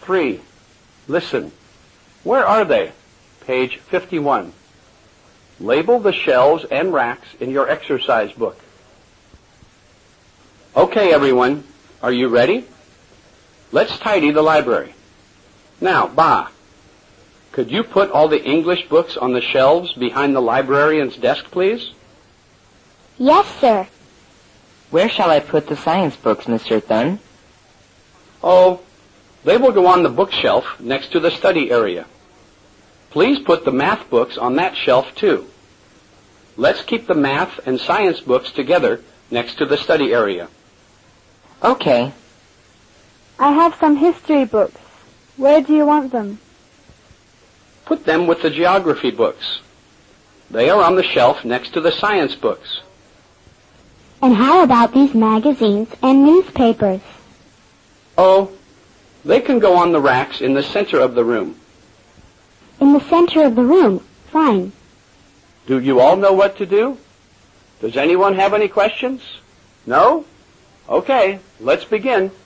3. Listen. Where are they? Page 51. Label the shelves and racks in your exercise book. Okay, everyone. Are you ready? Let's tidy the library. Now, Ba, could you put all the English books on the shelves behind the librarian's desk, please? Yes, sir. Where shall I put the science books, Mr. Thun? Oh, they will go on the bookshelf next to the study area. Please put the math books on that shelf, too. Let's keep the math and science books together next to the study area. Okay. I have some history books. Where do you want them? Put them with the geography books. They are on the shelf next to the science books. And how about these magazines and newspapers? Oh, they can go on the racks in the center of the room. In the center of the room. Fine. Do you all know what to do? Does anyone have any questions? No? Okay, let's begin.